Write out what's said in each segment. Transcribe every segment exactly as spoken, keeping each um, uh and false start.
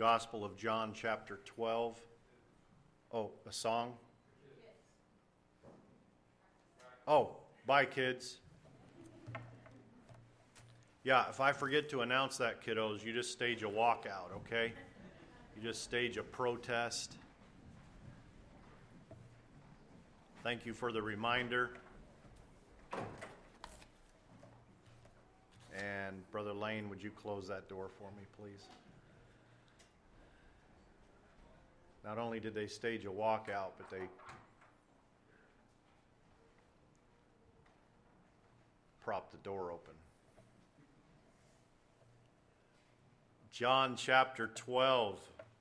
Gospel of John, chapter twelve. Oh, a song? Oh, bye, kids. Yeah, if I forget to announce that, kiddos, you just stage a walkout, okay? You just stage a protest. Thank you for the reminder. And Brother Lane, would you close that door for me, please? Not only did they stage a walkout, but they propped the door open. John chapter twelve,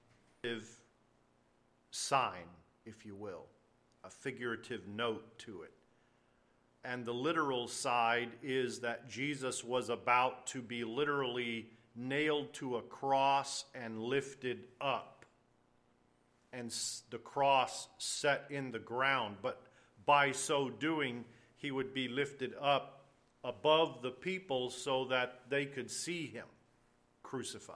sign, if you will, a figurative note to it. And the literal side is that Jesus was about to be literally nailed to a cross and lifted up, and the cross set in the ground. But by so doing, he would be lifted up above the people so that they could see him crucified.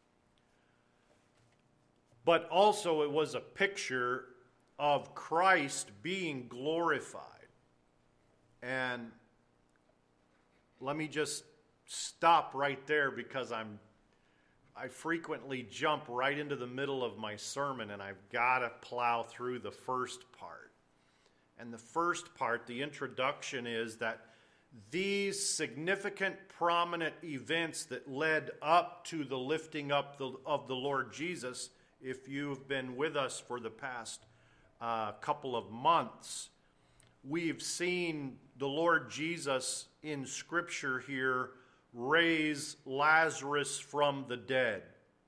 But also it was a picture of Christ being glorified. And let me just stop right there, because I'm I frequently jump right into the middle of my sermon, and I've got to plow through the first part. And the first part, the introduction, is that these significant, prominent events that led up to the lifting up the, of the Lord Jesus, if you've been with us for the past uh, couple of months, we've seen the Lord Jesus in Scripture here raise Lazarus from the dead.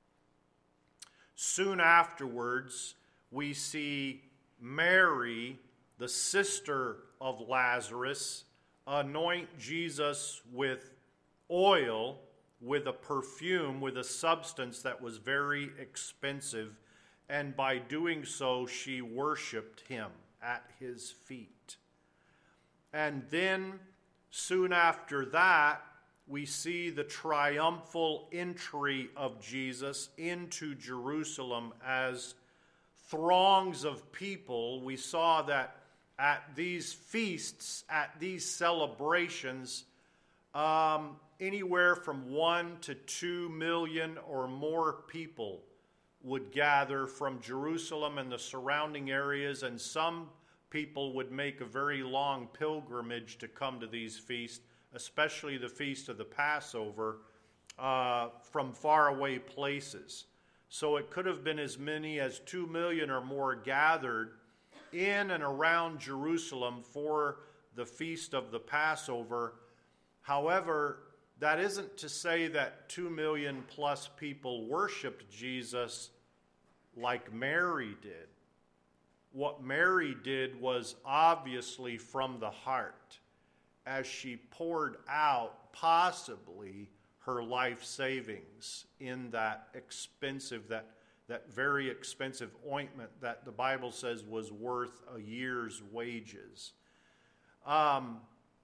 Soon afterwards, we see Mary, the sister of Lazarus, anoint Jesus with oil, with a perfume, with a substance that was very expensive, and by doing so, she worshiped him at his feet. And then, soon after that, we see the triumphal entry of Jesus into Jerusalem as throngs of people. We saw that at these feasts, at these celebrations, um, anywhere from one to two million or more people would gather from Jerusalem and the surrounding areas, and some people would make a very long pilgrimage to come to these feasts, especially the Feast of the Passover, uh, from faraway places. So it could have been as many as two million or more gathered in and around Jerusalem for the Feast of the Passover. However, that isn't to say that two million plus people worshiped Jesus like Mary did. What Mary did was obviously from the heart, as she poured out possibly her life savings in that expensive, that, that very expensive ointment that the Bible says was worth a year's wages. Um,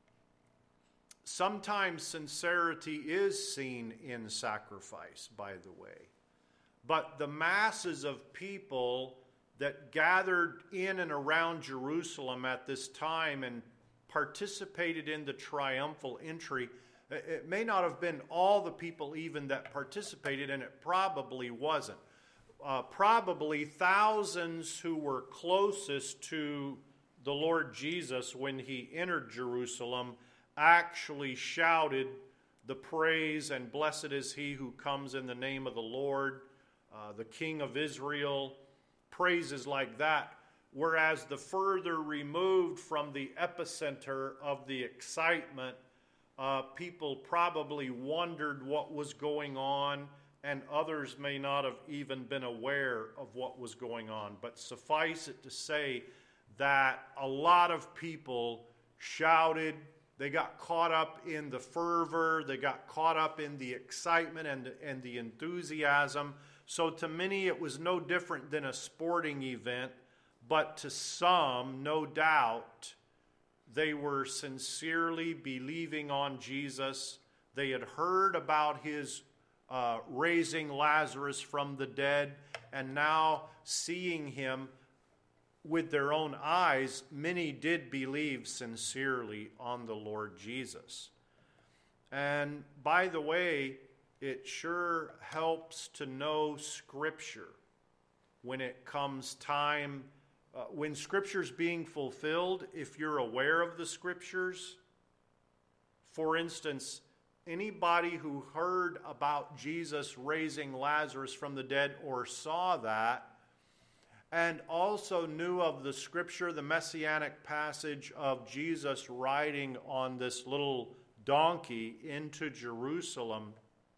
sometimes sincerity is seen in sacrifice, by the way. But the masses of people that gathered in and around Jerusalem at this time and participated in the triumphal entry, it may not have been all the people even that participated, and it probably wasn't. Uh, probably thousands who were closest to the Lord Jesus when he entered Jerusalem actually shouted the praise and blessed is he who comes in the name of the Lord, uh, the King of Israel, praises like that. Whereas the further removed from the epicenter of the excitement, uh, people probably wondered what was going on, and others may not have even been aware of what was going on. But suffice it to say that a lot of people shouted. They got caught up in the fervor. They got caught up in the excitement and, and the enthusiasm. So to many, it was no different than a sporting event. But to some, no doubt, they were sincerely believing on Jesus. They had heard about his uh, raising Lazarus from the dead, and now seeing him with their own eyes, many did believe sincerely on the Lord Jesus. And by the way, it sure helps to know Scripture when it comes time, uh, when Scripture's being fulfilled, if you're aware of the Scriptures. For instance, anybody who heard about Jesus raising Lazarus from the dead or saw that, and also knew of the Scripture, the messianic passage of Jesus riding on this little donkey into Jerusalem,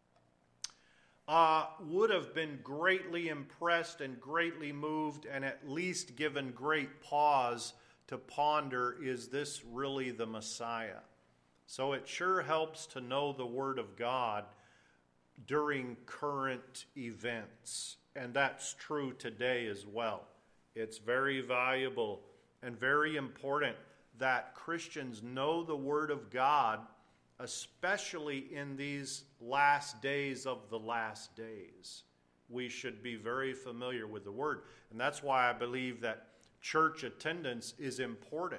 uh, would have been greatly impressed and greatly moved, and at least given great pause to ponder, is this really the Messiah? So it sure helps to know the Word of God during current events. And that's true today as well. It's very valuable and very important that Christians know the Word of God, especially in these last days of the last days. We should be very familiar with the Word. And that's why I believe that church attendance is important.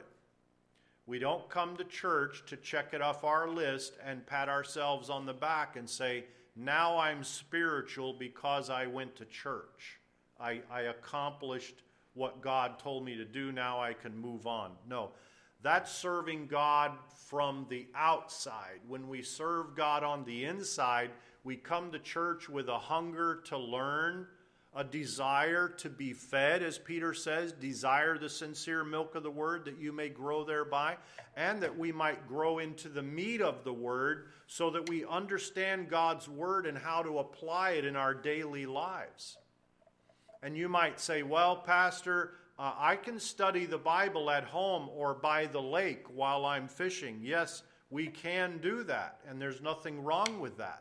We don't come to church to check it off our list and pat ourselves on the back and say, now I'm spiritual because I went to church. I, I accomplished what God told me to do, now I can move on. No, that's serving God from the outside. When we serve God on the inside, we come to church with a hunger to learn, a desire to be fed, as Peter says, desire the sincere milk of the Word that you may grow thereby, and that we might grow into the meat of the Word so that we understand God's Word and how to apply it in our daily lives. And you might say, well, Pastor, uh, I can study the Bible at home or by the lake while I'm fishing. Yes, we can do that, and there's nothing wrong with that.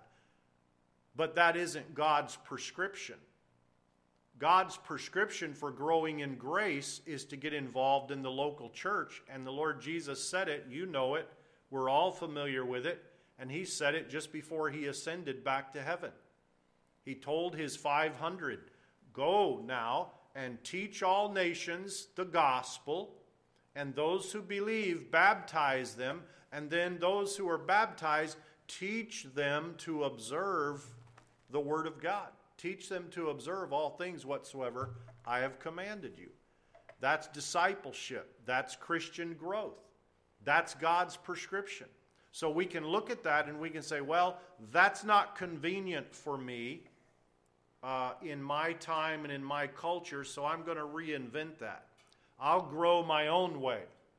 But that isn't God's prescription. God's prescription for growing in grace is to get involved in the local church. And the Lord Jesus said it, you know it, we're all familiar with it, and he said it just before he ascended back to heaven. He told his five hundred, go now and teach all nations the gospel, and those who believe, baptize them, and then those who are baptized, teach them to observe the Word of God. Teach them to observe all things whatsoever I have commanded you. That's discipleship. That's Christian growth. That's God's prescription. So we can look at that and we can say, well, that's not convenient for me uh, in my time and in my culture, so I'm going to reinvent that. I'll grow my own way.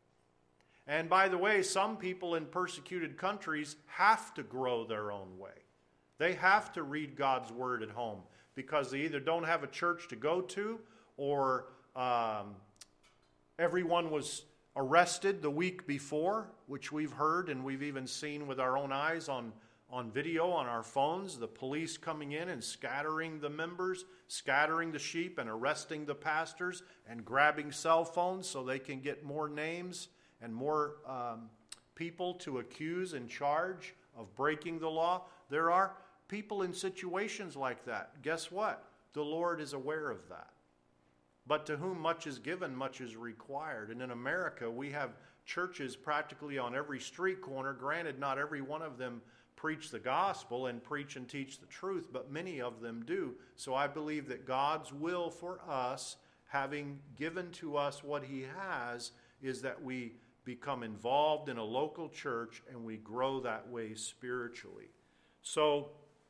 And by the way, some people in persecuted countries have to grow their own way. They have to read God's Word at home because they either don't have a church to go to, or um, everyone was arrested the week before, which we've heard and we've even seen with our own eyes on, on video on our phones, the police coming in and scattering the members, scattering the sheep and arresting the pastors and grabbing cell phones so they can get more names and more um, people to accuse and charge of breaking the law. There are people in situations like that. Guess what? The Lord is aware of that. But to whom much is given, much is required. And in America, we have churches practically on every street corner. Granted, not every one of them preach the gospel and preach and teach the truth, but many of them do. So I believe that God's will for us, having given to us what he has, is that we become involved in a local church and we grow that way spiritually. So,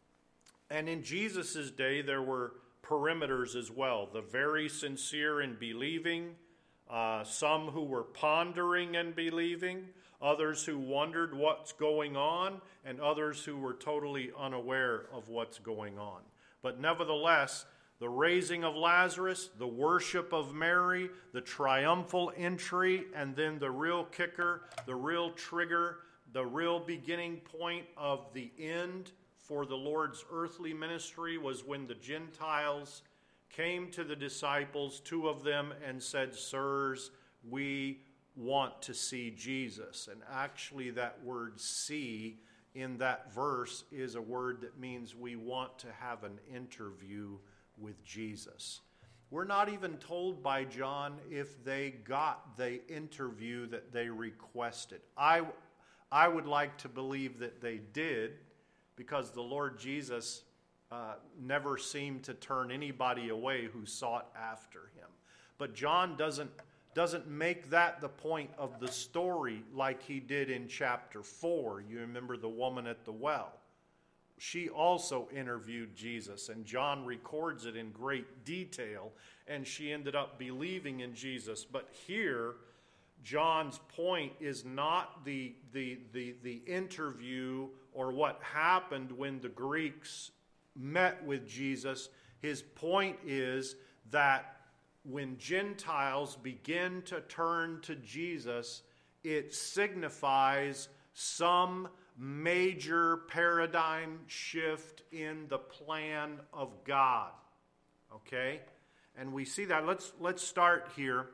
and in Jesus' day, there were perimeters as well. The very sincere and believing, uh, some who were pondering and believing, others who wondered what's going on, and others who were totally unaware of what's going on. But nevertheless, the raising of Lazarus, the worship of Mary, the triumphal entry, and then the real kicker, the real trigger, the real beginning point of the end for the Lord's earthly ministry was when the Gentiles came to the disciples, two of them, and said, "Sirs, we want to see Jesus." And actually that word "see" in that verse is a word that means we want to have an interview with Jesus. We're not even told by John if they got the interview that they requested. I, I would like to believe that they did, because the Lord Jesus uh, never seemed to turn anybody away who sought after him. But John doesn't, doesn't make that the point of the story like he did in chapter four. You remember the woman at the well. She also interviewed Jesus, and John records it in great detail, and she ended up believing in Jesus. But here, John's point is not the, the, the, the interview or what happened when the Greeks met with Jesus. His point is that when Gentiles begin to turn to Jesus, it signifies some major paradigm shift in the plan of God. Okay? And we see that. Let's, let's start here.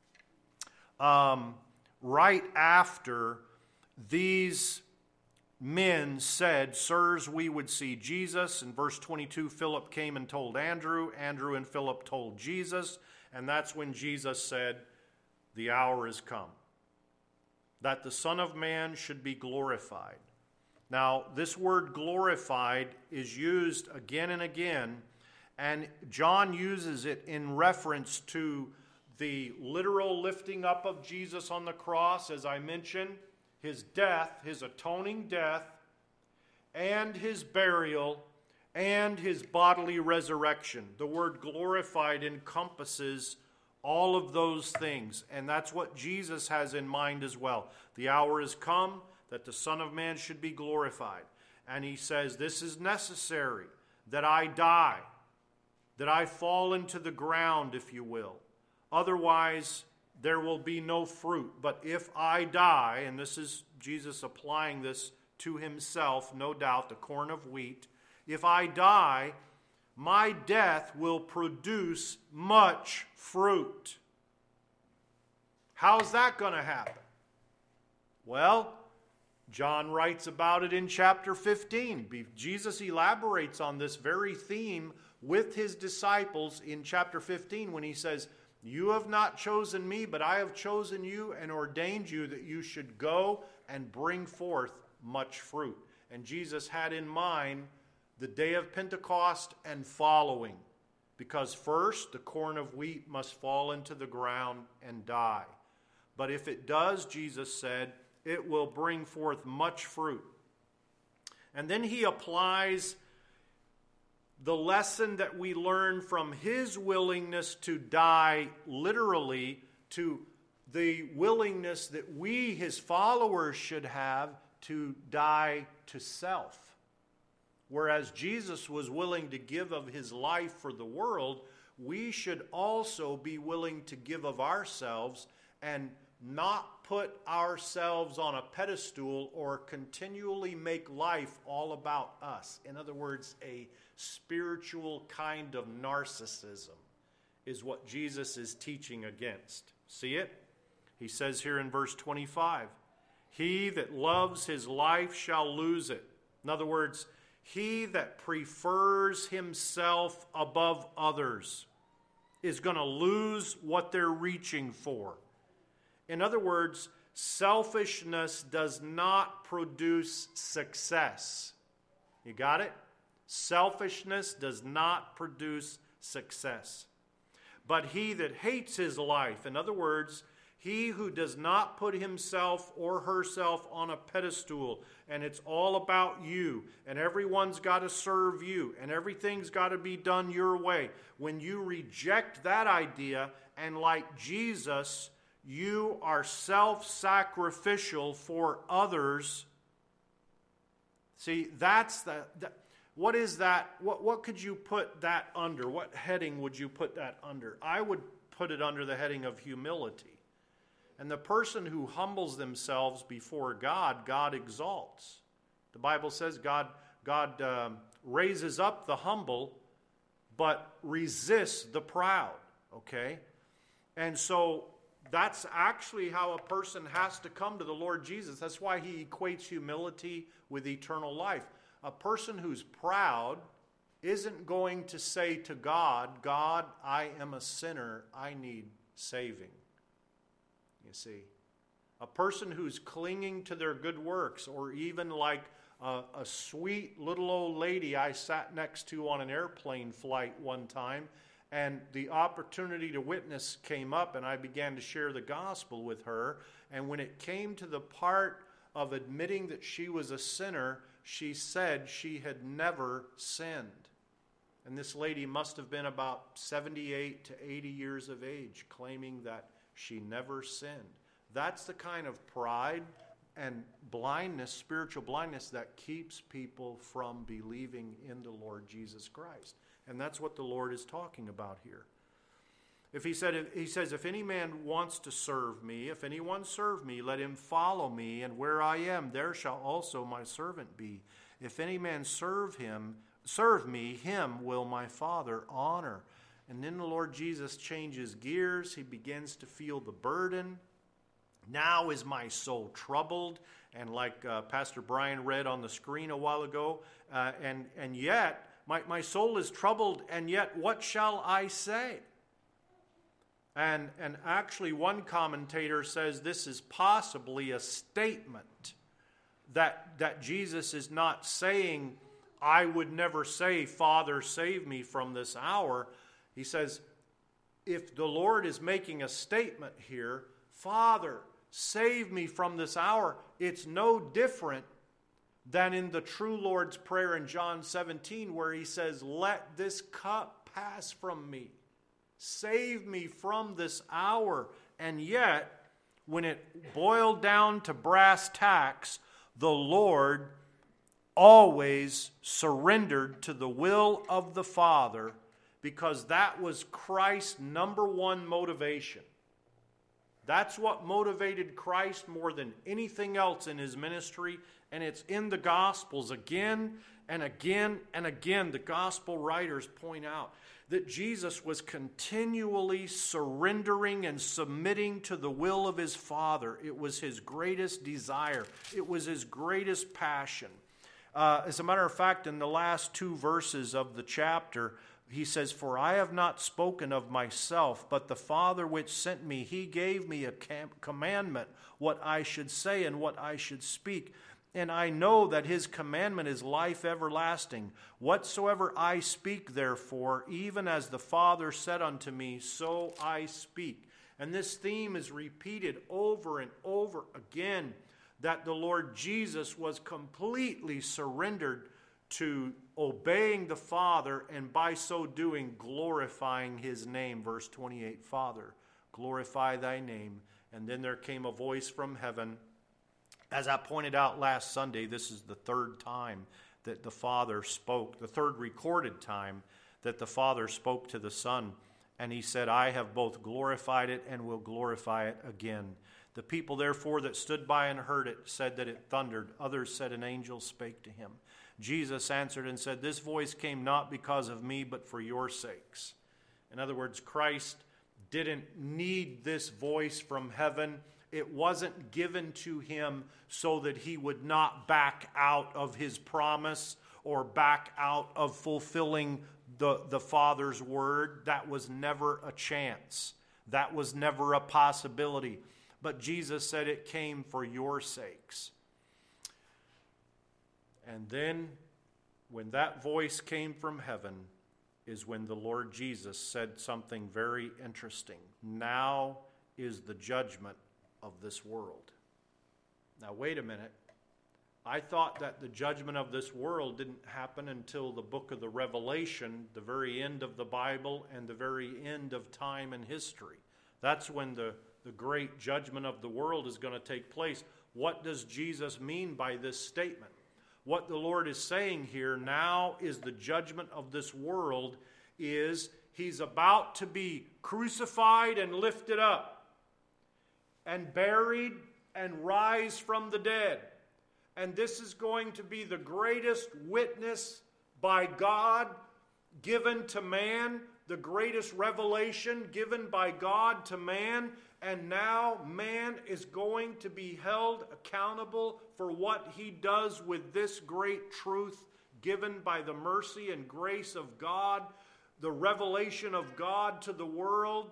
Um, right after these men said, "Sirs, we would see Jesus." In verse twenty-two, Philip came and told Andrew. Andrew and Philip told Jesus. And that's when Jesus said, "The hour is come, that the Son of Man should be glorified." Now, this word glorified is used again and again, and John uses it in reference to the literal lifting up of Jesus on the cross, as I mentioned, his death, his atoning death, and his burial, and his bodily resurrection. The word glorified encompasses all of those things, and that's what Jesus has in mind as well. The hour is come that the Son of Man should be glorified. And he says, this is necessary, that I die, that I fall into the ground, if you will. Otherwise, there will be no fruit. But if I die, and this is Jesus applying this to himself, no doubt, the corn of wheat. If I die, my death will produce much fruit. How's that going to happen? Well, John writes about it in chapter fifteen. Jesus elaborates on this very theme with his disciples in chapter fifteen when he says, "You have not chosen me, but I have chosen you and ordained you that you should go and bring forth much fruit." And Jesus had in mind the day of Pentecost and following. Because first, the corn of wheat must fall into the ground and die. But if it does, Jesus said, it will bring forth much fruit. And then he applies the lesson that we learn from his willingness to die literally to the willingness that we, his followers, should have to die to self. Whereas Jesus was willing to give of his life for the world, we should also be willing to give of ourselves and not put ourselves on a pedestal or continually make life all about us. In other words, a spiritual kind of narcissism is what Jesus is teaching against. See it? He says here in verse twenty-five, "He that loves his life shall lose it." In other words, he that prefers himself above others is going to lose what they're reaching for. In other words, selfishness does not produce success. You got it? Selfishness does not produce success. But he that hates his life, in other words, he who does not put himself or herself on a pedestal, and it's all about you, and everyone's got to serve you, and everything's got to be done your way. When you reject that idea, and like Jesus, you are self-sacrificial for others. See, that's the, the what is that? What, what could you put that under? What heading would you put that under? I would put it under the heading of humility. And the person who humbles themselves before God, God exalts. The Bible says God, God um, raises up the humble, but resists the proud. Okay? And so That's actually how a person has to come to the Lord Jesus. That's why he equates humility with eternal life. A person who's proud isn't going to say to God, God, I am a sinner, I need saving. You see, a person who's clinging to their good works, or even like a, a sweet little old lady I sat next to on an airplane flight one time, and the opportunity to witness came up, and I began to share the gospel with her. And when it came to the part of admitting that she was a sinner, she said she had never sinned. And this lady must have been about seventy-eight to eighty years of age, claiming that she never sinned. That's the kind of pride and blindness, spiritual blindness, that keeps people from believing in the Lord Jesus Christ. And that's what the Lord is talking about here. If he said, he says, if any man wants to serve me, if anyone serve me, let him follow me, and where I am, there shall also my servant be. If any man serve him, serve me, him will my Father honor. And then the Lord Jesus changes gears. He begins to feel the burden. Now is my soul troubled. And like uh, Pastor Brian read on the screen a while ago, uh, and, and yet my, my soul is troubled, and yet what shall I say? And, and actually one commentator says this is possibly a statement that, that Jesus is not saying, I would never say, Father, save me from this hour. He says, if the Lord is making a statement here, Father, save me from this hour, it's no different than in the true Lord's Prayer in John seventeen, where he says, let this cup pass from me. Save me from this hour. And yet, when it boiled down to brass tacks, the Lord always surrendered to the will of the Father, because that was Christ's number one motivation. That's what motivated Christ more than anything else in his ministry, and it's in the Gospels again and again and again. The Gospel writers point out that Jesus was continually surrendering and submitting to the will of his Father. It was his greatest desire. It was his greatest passion. Uh, as a matter of fact, in the last two verses of the chapter, he says, for I have not spoken of myself, but the Father which sent me, he gave me a commandment, what I should say and what I should speak. And I know that his commandment is life everlasting. Whatsoever I speak, therefore, even as the Father said unto me, so I speak. And this theme is repeated over and over again, that the Lord Jesus was completely surrendered to obeying the Father, and by so doing glorifying his name. Verse twenty-eight, Father, glorify thy name. And then there came a voice from heaven. As I pointed out last Sunday, this is the third time that the Father spoke, the third recorded time that the Father spoke to the Son. And he said, I have both glorified it and will glorify it again. The people, therefore, that stood by and heard it said that it thundered. Others said an angel spake to him. Jesus answered and said, this voice came not because of me, but for your sakes. In other words, Christ didn't need this voice from heaven. It wasn't given to him so that he would not back out of his promise or back out of fulfilling the, the Father's word. That was never a chance. That was never a possibility. But Jesus said it came for your sakes. And then, when that voice came from heaven, is when the Lord Jesus said something very interesting. Now is the judgment of this world. Now, wait a minute. I thought that the judgment of this world didn't happen until the book of the Revelation, the very end of the Bible and the very end of time and history. That's when the, the great judgment of the world is going to take place. What does Jesus mean by this statement? What the Lord is saying here, now is the judgment of this world, is he's about to be crucified and lifted up and buried and rise from the dead. And this is going to be the greatest witness by God given to man, the greatest revelation given by God to man, and now man is going to be held accountable for what he does with this great truth given by the mercy and grace of God, the revelation of God to the world.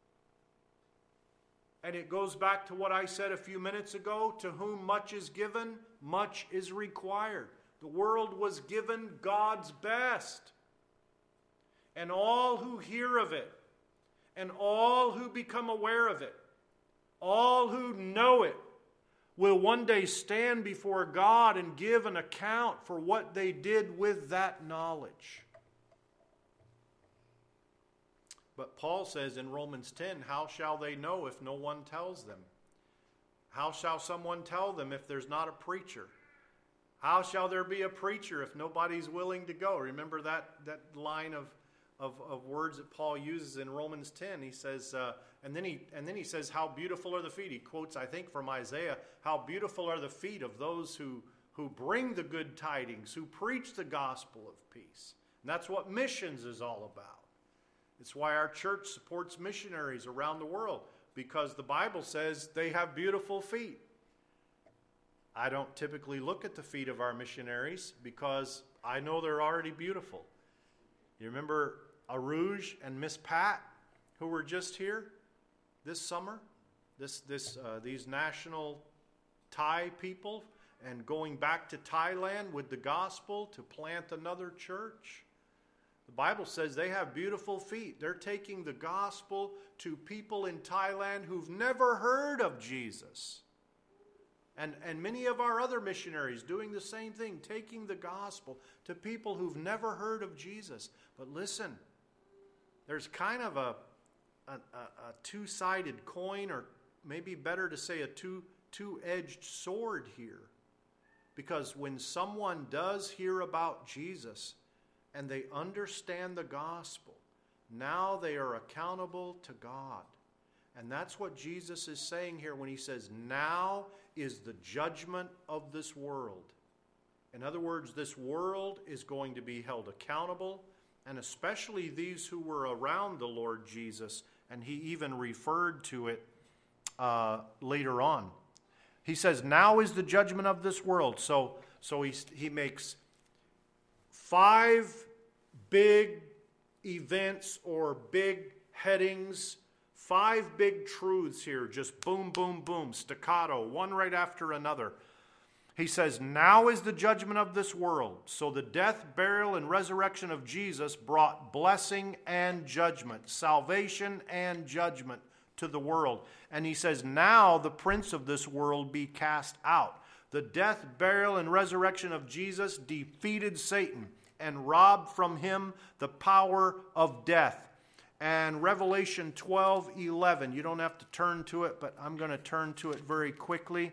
And it goes back to what I said a few minutes ago, to whom much is given, much is required. The world was given God's best. And all who hear of it, and all who become aware of it, all who know it, will one day stand before God and give an account for what they did with that knowledge. But Paul says in Romans ten, how shall they know if no one tells them? How shall someone tell them if there's not a preacher? How shall there be a preacher if nobody's willing to go? Remember that, that line of, of, of words that Paul uses in Romans ten. He says, uh, and then he and then he says, how beautiful are the feet. He quotes, I think, from Isaiah, how beautiful are the feet of those who, who bring the good tidings, who preach the gospel of peace. And that's what missions is all about. It's why our church supports missionaries around the world, because the Bible says they have beautiful feet. I don't typically look at the feet of our missionaries because I know they're already beautiful. You remember Aruj and Miss Pat, who were just here this summer? This, this, uh, these national Thai people, and going back to Thailand with the gospel to plant another church. The Bible says they have beautiful feet. They're taking the gospel to people in Thailand who've never heard of Jesus. And, and many of our other missionaries doing the same thing, taking the gospel to people who've never heard of Jesus. But listen, there's kind of a, a, a two-sided coin, or maybe better to say a two, two-edged sword here. Because when someone does hear about Jesus and they understand the gospel, now they are accountable to God. And that's what Jesus is saying here when he says, now is the judgment of this world. In other words, this world is going to be held accountable, and especially these who were around the Lord Jesus, and he even referred to it uh, later on. He says, now is the judgment of this world. So, so he, he makes five big events or big headings, five big truths here, just boom, boom, boom, staccato, one right after another. He says, now is the judgment of this world. So the death, burial, and resurrection of Jesus brought blessing and judgment, salvation and judgment to the world. And he says, now the prince of this world be cast out. The death, burial, and resurrection of Jesus defeated Satan and robbed from him the power of death. And Revelation twelve eleven, you don't have to turn to it, but I'm going to turn to it very quickly.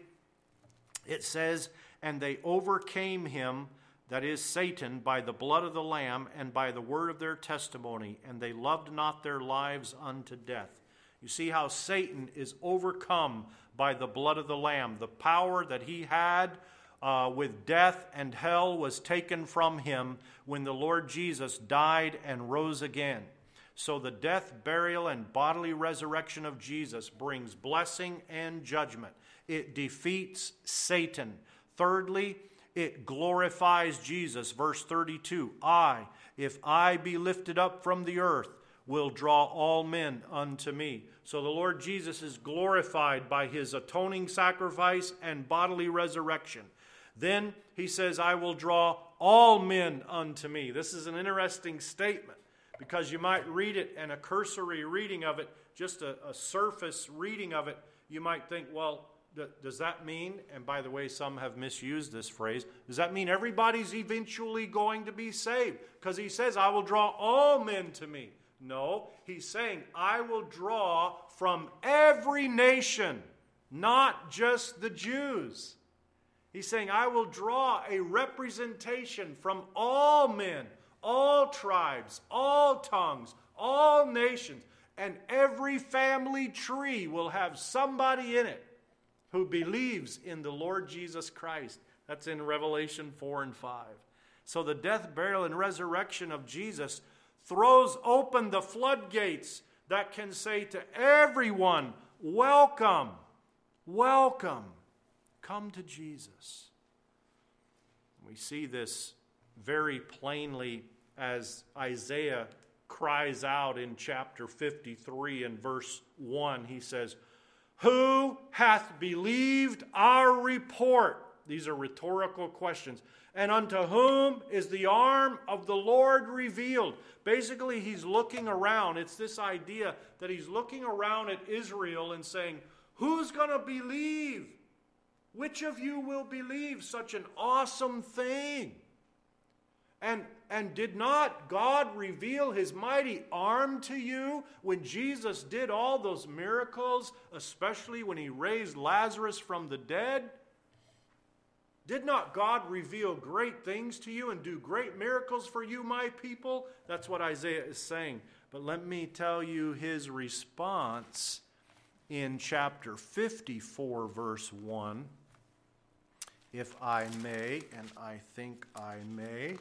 It says, and they overcame him, that is Satan, by the blood of the Lamb and by the word of their testimony, and they loved not their lives unto death. You see how Satan is overcome by the blood of the Lamb. The power that he had uh, with death and hell was taken from him when the Lord Jesus died and rose again. So the death, burial, and bodily resurrection of Jesus brings blessing and judgment. It defeats Satan. Thirdly, it glorifies Jesus. Verse thirty-two, I, if I be lifted up from the earth, will draw all men unto me. So the Lord Jesus is glorified by his atoning sacrifice and bodily resurrection. Then he says, I will draw all men unto me. This is an interesting statement, because you might read it, and a cursory reading of it, just a, a surface reading of it, you might think, well, th- does that mean, and by the way, some have misused this phrase, does that mean everybody's eventually going to be saved? Because he says, I will draw all men to me. No, he's saying, I will draw from every nation, not just the Jews. He's saying, I will draw a representation from all men, all tribes, all tongues, all nations, and every family tree will have somebody in it who believes in the Lord Jesus Christ. That's in Revelation four and five. So the death, burial, and resurrection of Jesus throws open the floodgates that can say to everyone, welcome, welcome, come to Jesus. We see this very plainly as Isaiah cries out in chapter fifty-three and verse one. He says, who hath believed our report? These are rhetorical questions. And unto whom is the arm of the Lord revealed? Basically, he's looking around. It's this idea that he's looking around at Israel and saying, who's going to believe? Which of you will believe such an awesome thing? And, and did not God reveal his mighty arm to you when Jesus did all those miracles, especially when he raised Lazarus from the dead? Did not God reveal great things to you and do great miracles for you, my people? That's what Isaiah is saying. But let me tell you his response in chapter fifty-four, verse one. If I may, and I think I may.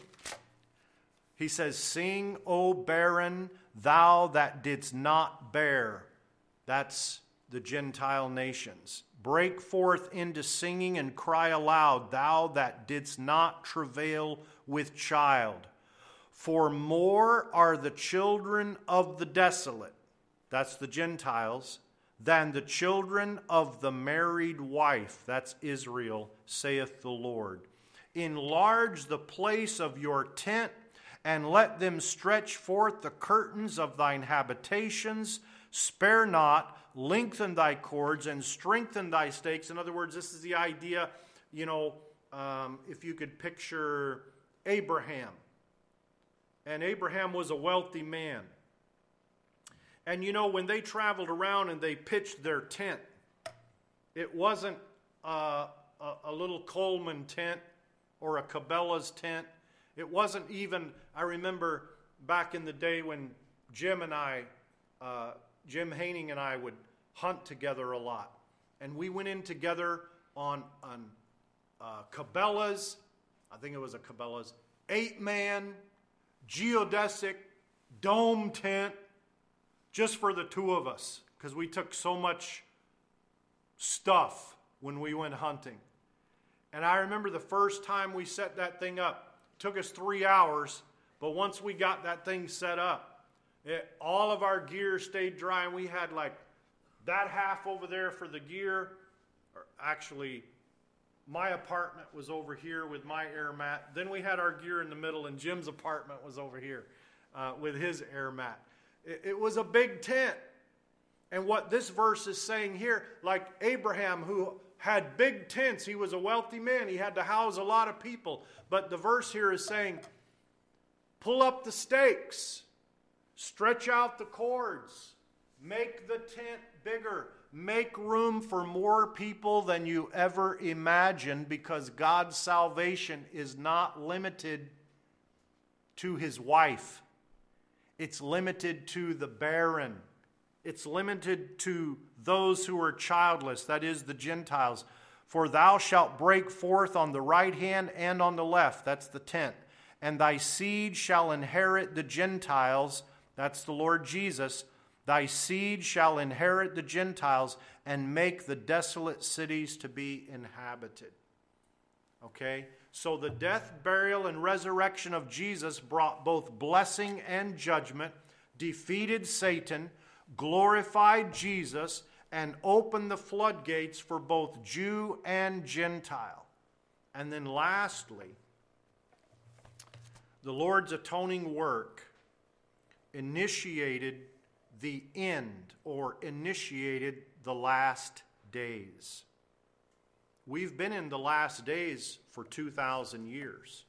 He says, sing, O barren, thou that didst not bear. That's the Gentile nations. Break forth into singing and cry aloud, thou that didst not travail with child. For more are the children of the desolate, that's the Gentiles, than the children of the married wife, that's Israel, saith the Lord. Enlarge the place of your tent, and let them stretch forth the curtains of thine habitations. Spare not, lengthen thy cords, and strengthen thy stakes. In other words, this is the idea, you know, um, if you could picture Abraham. And Abraham was a wealthy man. And you know, when they traveled around and they pitched their tent, it wasn't uh, a, a little Coleman tent or a Cabela's tent. It wasn't even, I remember back in the day when Jim and I, uh, Jim Haining and I would hunt together a lot. And we went in together on, on uh, Cabela's, I think it was a Cabela's, eight-man, geodesic, dome tent, just for the two of us, because we took so much stuff when we went hunting. And I remember the first time we set that thing up, it took us three hours, but once we got that thing set up, it, all of our gear stayed dry, and we had like that half over there for the gear. Or actually, my apartment was over here with my air mat. Then we had our gear in the middle, and Jim's apartment was over here uh, with his air mat. It was a big tent. And what this verse is saying here, like Abraham, who had big tents, he was a wealthy man. He had to house a lot of people. But the verse here is saying, pull up the stakes, stretch out the cords, make the tent bigger, make room for more people than you ever imagined, because God's salvation is not limited to his wife. It's limited to the barren. It's limited to those who are childless, that is, the Gentiles. For thou shalt break forth on the right hand and on the left, that's the tent. And thy seed shall inherit the Gentiles, that's the Lord Jesus. Thy seed shall inherit the Gentiles and make the desolate cities to be inhabited. Okay? So the death, burial, and resurrection of Jesus brought both blessing and judgment, defeated Satan, glorified Jesus, and opened the floodgates for both Jew and Gentile. And then lastly, the Lord's atoning work initiated the end, or initiated the last days. We've been in the last days for two thousand years.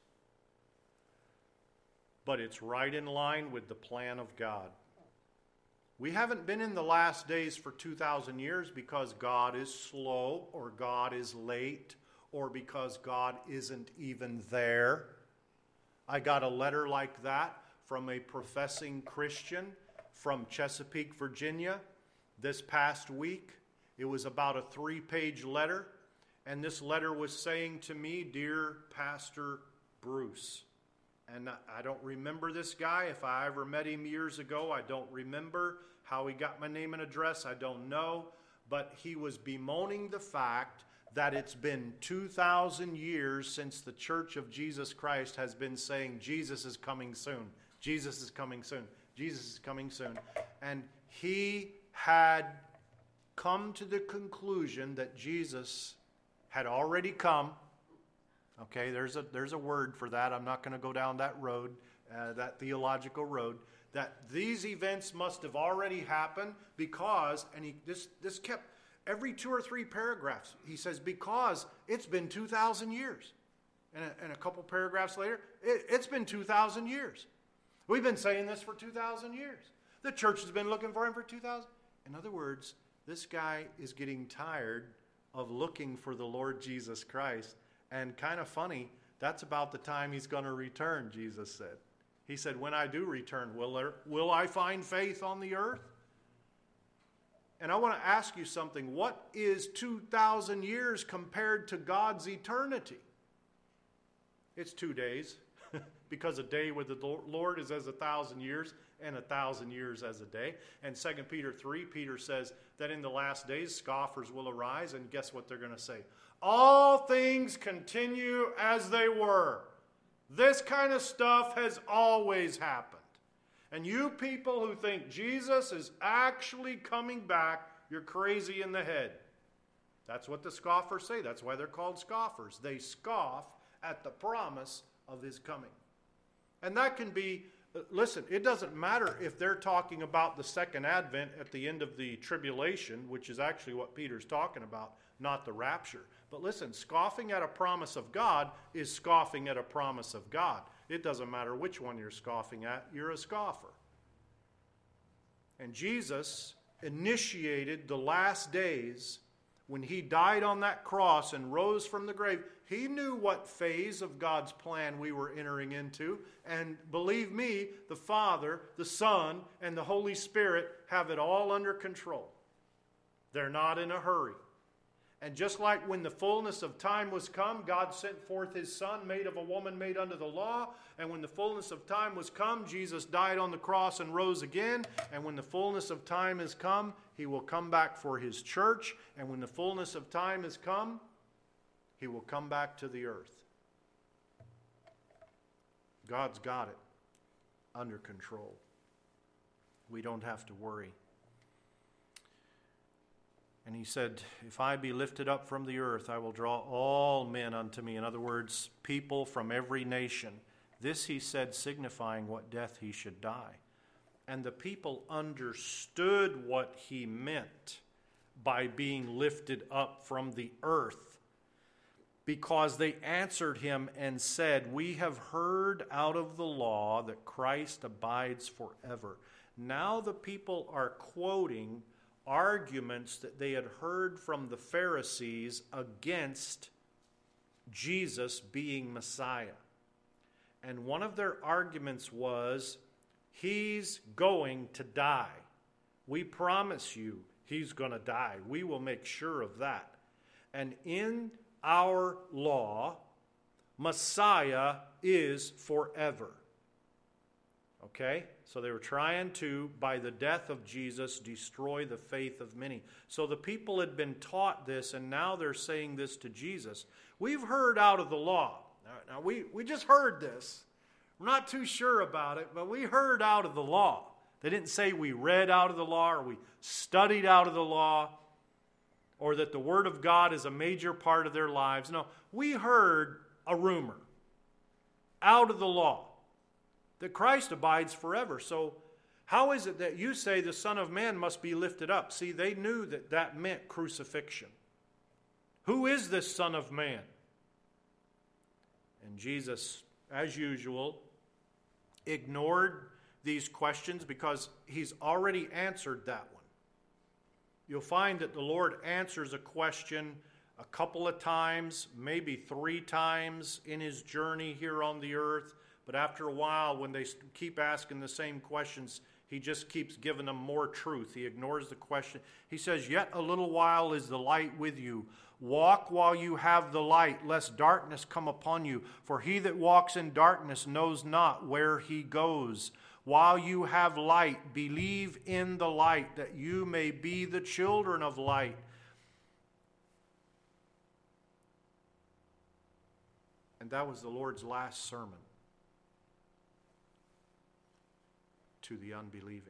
But it's right in line with the plan of God. We haven't been in the last days for two thousand years because God is slow, or God is late, or because God isn't even there. I got a letter like that from a professing Christian from Chesapeake, Virginia, this past week. It was about a three-page letter. And this letter was saying to me, Dear Pastor Bruce, And I don't remember this guy. If I ever met him years ago, I don't remember. How he got my name and address, I don't know. But he was bemoaning the fact that it's been two thousand years since the Church of Jesus Christ has been saying, Jesus is coming soon. Jesus is coming soon. Jesus is coming soon. And he had come to the conclusion that Jesus had already come. Okay, there's a there's a word for that. I'm not going to go down that road, uh, that theological road. That these events must have already happened because, and he this this kept every two or three paragraphs. He says because it's been two thousand years, and a, and a couple paragraphs later, it, it's been two thousand years. We've been saying this for two thousand years. The church has been looking for him for two thousand. In other words, this guy is getting tired of looking for the Lord Jesus Christ. And kind of funny, that's about the time he's going to return, Jesus said. He said, when I do return, will, there, will I find faith on the earth? And I want to ask you something. What is two thousand years compared to God's eternity? It's two days, because a day with the Lord is as a thousand years, and a thousand years as a day. And Second Peter three, Peter says that in the last days scoffers will arise, and guess what they're going to say? All things continue as they were. This kind of stuff has always happened. And you people who think Jesus is actually coming back, you're crazy in the head. That's what the scoffers say. That's why they're called scoffers. They scoff at the promise of his coming. And that can be, listen, it doesn't matter if they're talking about the second advent at the end of the tribulation, which is actually what Peter's talking about, not the rapture. But listen, scoffing at a promise of God is scoffing at a promise of God. It doesn't matter which one you're scoffing at, you're a scoffer. And Jesus initiated the last days when he died on that cross and rose from the grave. He knew what phase of God's plan we were entering into. And believe me, the Father, the Son, and the Holy Spirit have it all under control. They're not in a hurry. And just like when the fullness of time was come, God sent forth his Son, made of a woman made under the law. And when the fullness of time was come, Jesus died on the cross and rose again. And when the fullness of time is come, he will come back for his church. And when the fullness of time is come, he will come back to the earth. God's got it under control. We don't have to worry. And he said, if I be lifted up from the earth, I will draw all men unto me. In other words, people from every nation. This he said, signifying what death he should die. And the people understood what he meant by being lifted up from the earth, because they answered him and said, we have heard out of the law that Christ abides forever. Now the people are quoting arguments that they had heard from the Pharisees against Jesus being Messiah. And one of their arguments was, he's going to die. We promise you he's going to die. We will make sure of that. And in our law, Messiah is forever. Okay? So they were trying to, by the death of Jesus, destroy the faith of many. So the people had been taught this, and now they're saying this to Jesus. We've heard out of the law. Now, now we, we just heard this. We're not too sure about it, but we heard out of the law. They didn't say we read out of the law or we studied out of the law or that the Word of God is a major part of their lives. No, we heard a rumor out of the law that Christ abides forever. So how is it that you say the Son of Man must be lifted up? See, they knew that that meant crucifixion. Who is this Son of Man? And Jesus, as usual, ignored these questions because he's already answered that one. You'll find that the Lord answers a question a couple of times, maybe three times in his journey here on the earth. But after a while, when they keep asking the same questions, He just keeps giving them more truth. He ignores the question. He says, yet a little while is the light with you. Walk while you have the light, lest darkness come upon you. For he that walks in darkness knows not where he goes. While you have light, believe in the light, that you may be the children of light. And that was the Lord's last sermon to the unbelieving.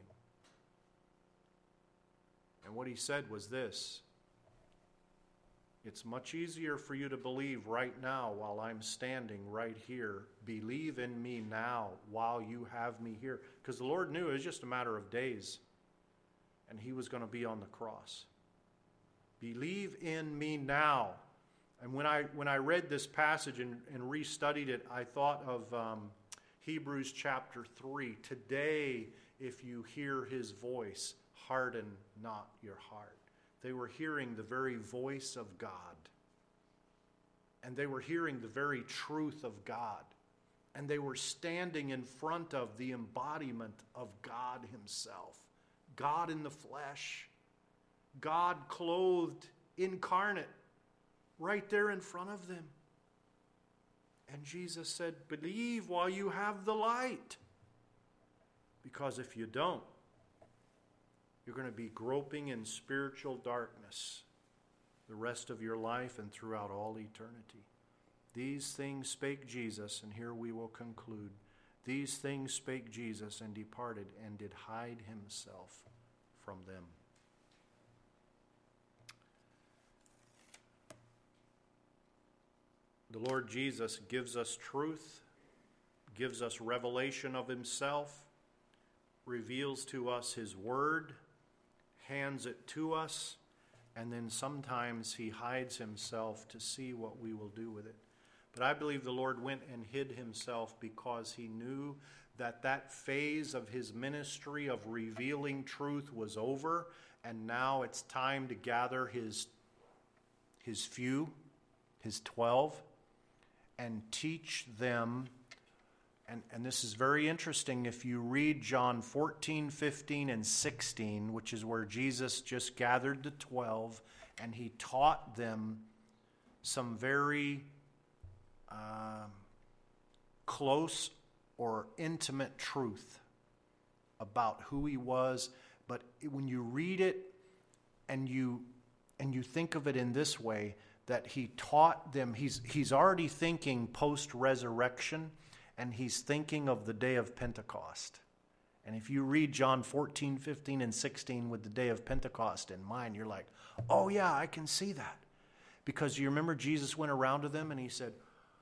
And what he said was this: it's much easier for you to believe right now while I'm standing right here. Believe in me now while you have me here. Because the Lord knew it was just a matter of days, and he was going to be on the cross. Believe in me now. And when I when I read this passage and, and restudied it, I thought of um, Hebrews chapter three. Today, if you hear his voice, harden not your heart. They were hearing the very voice of God. And they were hearing the very truth of God. And they were standing in front of the embodiment of God himself. God in the flesh. God clothed, incarnate, right there in front of them. And Jesus said, believe while you have the light. Because if you don't, you're going to be groping in spiritual darkness the rest of your life and throughout all eternity. These things spake Jesus, and here we will conclude. These things spake Jesus, and departed, and did hide himself from them. The Lord Jesus gives us truth, gives us revelation of himself, reveals to us his word, hands it to us, and then sometimes he hides himself to see what we will do with it. But I believe the Lord went and hid himself because he knew that that phase of his ministry of revealing truth was over, and now it's time to gather his, his few, his twelve, and teach them. And, and this is very interesting. If you read John fourteen, fifteen, and sixteen, which is where Jesus just gathered the twelve, and he taught them some very um, close or intimate truth about who he was. But when you read it and you and you think of it in this way, that he taught them, he's he's already thinking post-resurrection, and he's thinking of the day of Pentecost. And if you read John fourteen, fifteen, and sixteen with the day of Pentecost in mind, you're like, oh yeah, I can see that. Because you remember Jesus went around to them and he said,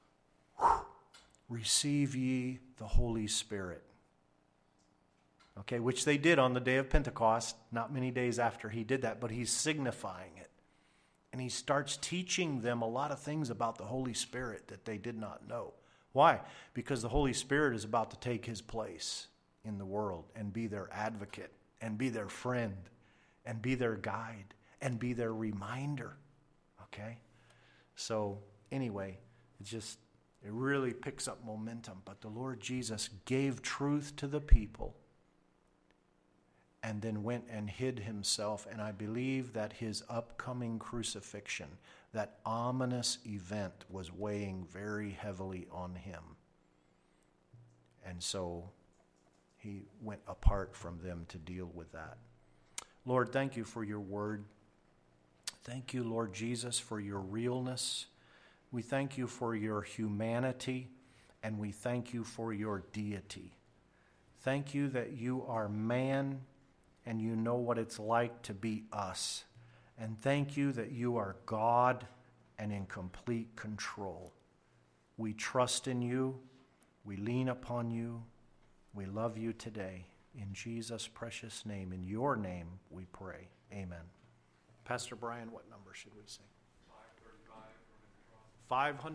receive ye the Holy Spirit. Okay, which they did on the day of Pentecost, not many days after he did that, but he's signifying it. And he starts teaching them a lot of things about the Holy Spirit that they did not know. Why? Because the Holy Spirit is about to take his place in the world and be their advocate and be their friend and be their guide and be their reminder. Okay? So anyway, it just, it really picks up momentum. But the Lord Jesus gave truth to the people and then went and hid himself. And I believe that his upcoming crucifixion, that ominous event, was weighing very heavily on him. And so he went apart from them to deal with that. Lord, thank you for your word. Thank you, Lord Jesus, for your realness. We thank you for your humanity, and we thank you for your deity. Thank you that you are man, and you know what it's like to be us. And thank you that you are God and in complete control. We trust in you. We lean upon you. We love you today. In Jesus' precious name, in your name, we pray. Amen. Pastor Brian, what number should we sing? five thirty-five. five hundred.